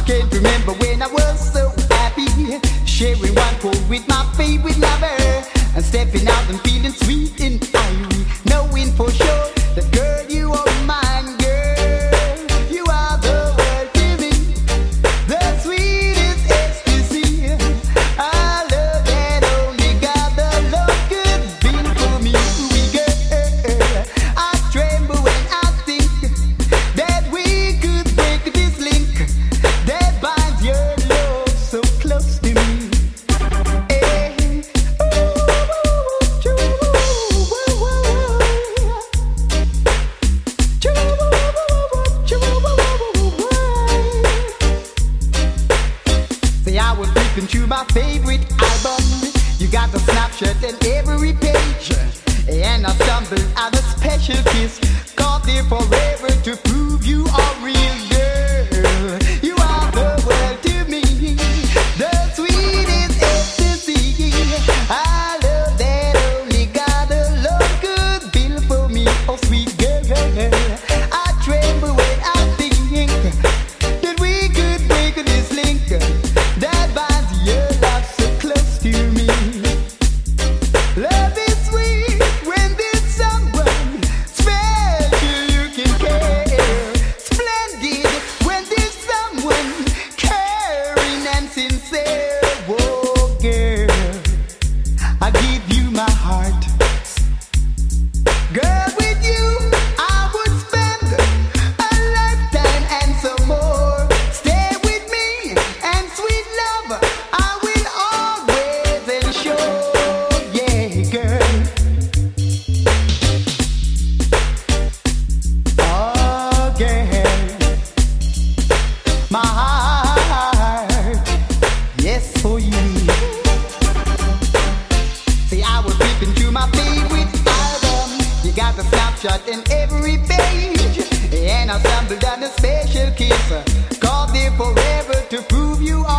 can't remember when I was so happy, sharing one coat with my favorite lover, and stepping out and feeling sweet and irie, knowing for sure that girl you are mine, girl. You are the world to me, the sweetest ecstasy. I love that only God alone could feel for me, girl. I tremble when I think that we could break this link that binds your love so close to me. Say I was flipping through my favorite album. You got the snapshot and every page, and I stumbled on a special kiss, caught there forever to prove you are real, girl. You are the world to me, the sweetest ecstasy. I love that only God alone could build for me, oh sweet girl. I tremble when I think that we could break this link that binds your love so close to me. Love is sweet when there's someone special you can care. Splendid when there's someone caring and sincere. Whoa, girl, I give you my heart. Girl, with you I would spend a lifetime and some more. Stay with me and sweet love I will always ensure. Yeah, girl. Oh, girl. My heart, yes, for you. See, I was flipping through my favorite album. You got the snapshot in every page, and I stumbled on a special kiss, called there forever to prove you are